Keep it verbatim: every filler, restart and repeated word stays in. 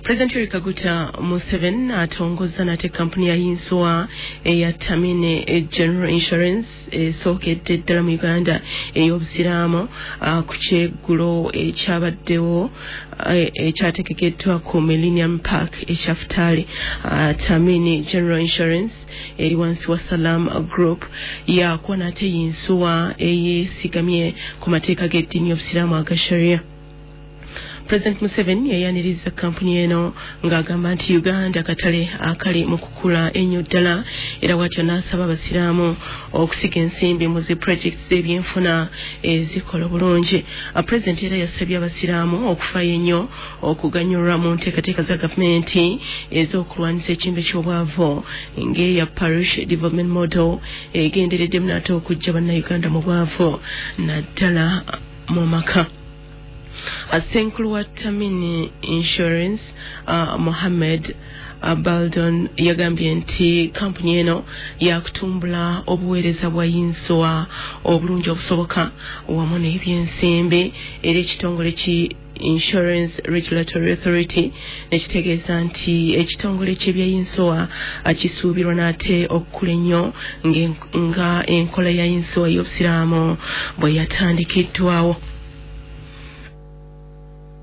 President Yoweri Kaguta Museveni atongoza nate kampuni ya Yinswa eya Tamine General Insurance esookedde ddala mu Uganda ey'obusiraamu ku kyeggulo ekyabaddewo ekyategekeddwa ku Millennium Park ekyafutaale. Tamine General Insurance eri wansi wa Salam Group yakuwa nate Yinswa eyeesigamye ku mateeka g'eddiini y'obusiraamu aga Sharia. President Museveni yayaniriza kampuni eno ng'agamba nti Uganda katale akali mu kukula ennyo ddala era bw'atyo n'asaba abasiraamu okusiga ensimbi mu zi projects z'ebyenfuna ezikola bulungi. President era yasabye abasiraamu okufaayo ennyo okuganyulwa mu nteekateeka za gavumenti ez'okulwanyisa ekimbe ky'obwavu ng'eya Parish Development Model egendereddemu nate okuggya bannayuganda mu bwavu naddala mu maka. Asenkulu wa Tamine Insurance uh, Mohammed uh, Baldon yagambye nti kampuni eno yakutumbula obuweereza bwa Yinswa obulungi obusoboka wamu n'ebyensimbi era ekitongole ki Insurance Regulatory Authority nekitegeeza nti ekitongole ky'ebya Yinswa akisuubirwa nate okukula ennyo nga enkola ya Yinswa y'obusiraamu bwe yatandikiddwawo.